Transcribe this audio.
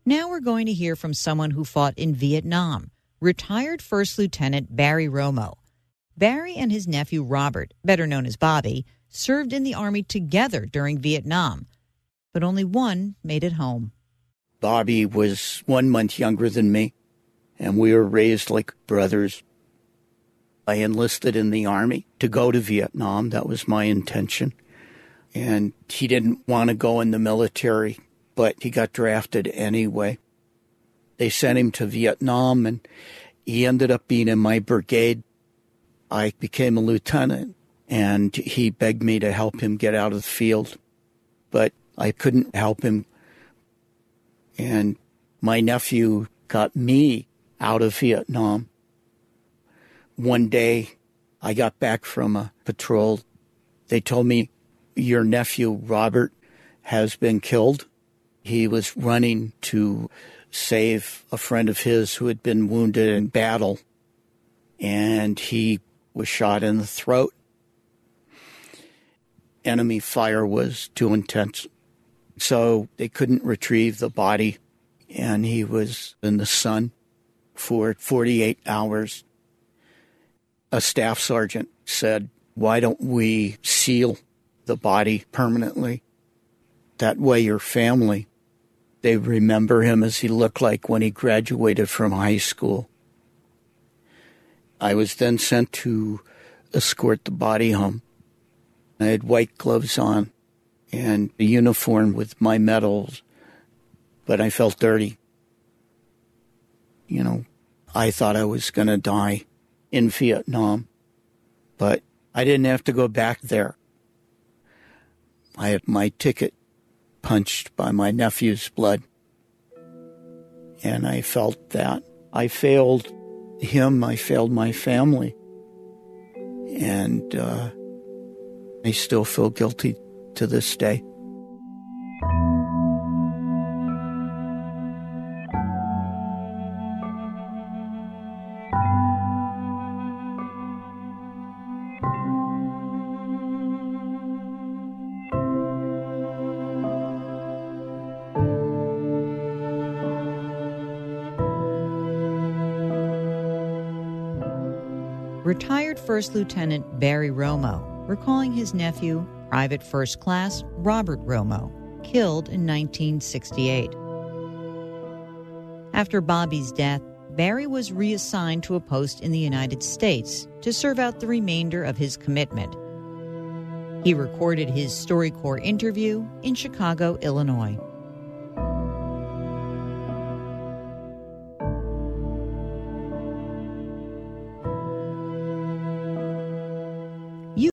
Now we're going to hear from someone who fought in Vietnam, retired First Lieutenant Barry Romo. Barry and his nephew Robert, better known as Bobby, served in the Army together during Vietnam, but only one made it home. Bobby was 1 month younger than me, and we were raised like brothers. I enlisted in the Army to go to Vietnam. That was my intention. And he didn't want to go in the military, but he got drafted anyway. They sent him to Vietnam, and he ended up being in my brigade. I became a lieutenant, and he begged me to help him get out of the field, but I couldn't help him. And my nephew got me out of Vietnam. One day, I got back from a patrol. They told me, your nephew, Robert, has been killed. He was running to save a friend of his who had been wounded in battle, and he was shot in the throat. Enemy fire was too intense, so they couldn't retrieve the body, and he was in the sun for 48 hours. A staff sergeant said, why don't we seal the body permanently? That way your family, they remember him as he looked like when he graduated from high school. I was then sent to escort the body home. I had white gloves on and a uniform with my medals, but I felt dirty. I thought I was going to die in Vietnam, but I didn't have to go back there. I had my ticket punched by my nephew's blood, and I felt that I failed him, I failed my family, and I still feel guilty to this day. Retired First Lieutenant Barry Romo, recalling his nephew, Private First Class Robert Romo, killed in 1968. After Bobby's death, Barry was reassigned to a post in the United States to serve out the remainder of his commitment. He recorded his StoryCorps interview in Chicago, Illinois.